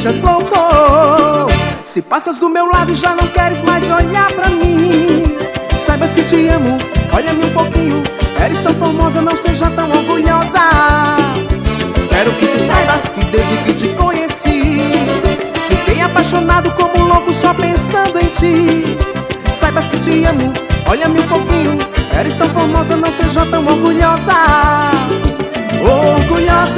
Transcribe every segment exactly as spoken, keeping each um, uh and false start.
deixas louco. Se passas do meu lado e já não queres mais olhar pra mim, saibas que te amo, olha-me um pouquinho. Eres tão formosa, não seja tão orgulhosa. Quero que tu saibas que desde que te conheci, fiquei apaixonado como louco só pensando em ti. Saibas que te amo, olha-me um pouquinho. Eres tão formosa, não seja tão orgulhosa. Orgulhosa.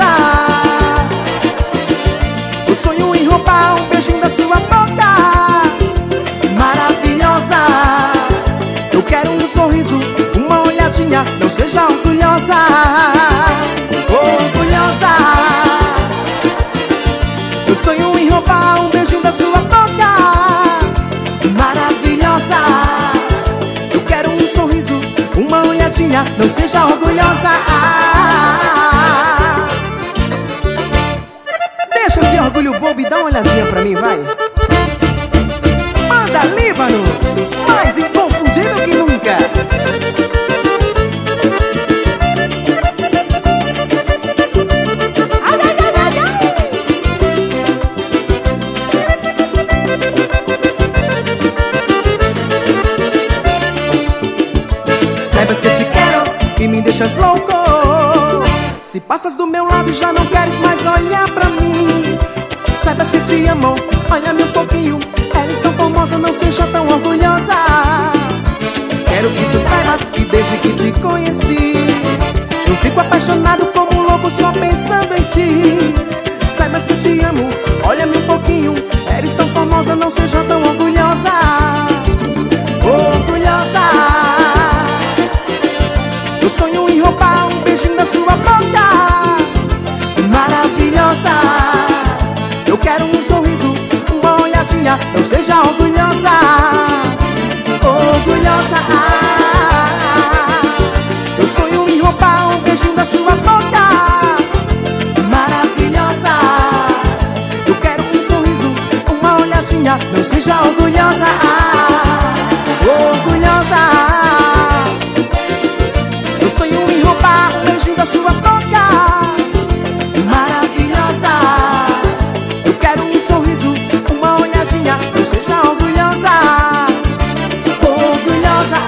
Eu sonho em roubar um beijinho da sua boca. Maravilhosa. Eu quero um sorriso, uma olhadinha, não seja orgulhosa. Orgulhosa. Eu sonho em roubar um beijinho da sua boca. Maravilhosa. Eu quero um sorriso, uma olhadinha, não seja orgulhosa. Deixa esse orgulho bobo e dá uma olhadinha pra mim, vai. Manda Líbanos, mais inconfundível que nunca. Ai, ai, ai, ai, ai. Saibas que eu te quero e me deixas louco. Se passas do meu lado e já não queres mais olhar pra mim, saibas que te amo, olha-me um pouquinho. Eres tão formosa, não seja tão orgulhosa. Quero que tu saibas que desde que te conheci, eu fico apaixonado como louco só pensando em ti. Saibas que te amo, olha-me um pouquinho. Eres tão formosa, não seja tão orgulhosa. Orgulhosa. Eu sonho em roubar um beijinho da sua boca. Maravilhosa. Eu quero um sorriso, uma olhadinha, não seja orgulhosa. Orgulhosa. Eu sonho em roubar um beijinho da sua boca. Maravilhosa. Eu quero um sorriso, uma olhadinha, não seja orgulhosa. Orgulhosa. Eu sonho em roubar um beijinho da sua boca. Maravilhosa. Eu quero um sorriso, uma olhadinha, não seja orgulhosa. Orgulhosa.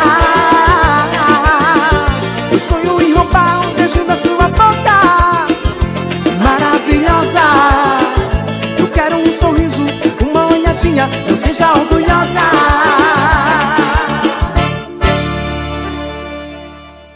Eu sonho em roubar um beijinho da sua boca. Maravilhosa. Eu quero um sorriso, uma olhadinha, não seja orgulhosa.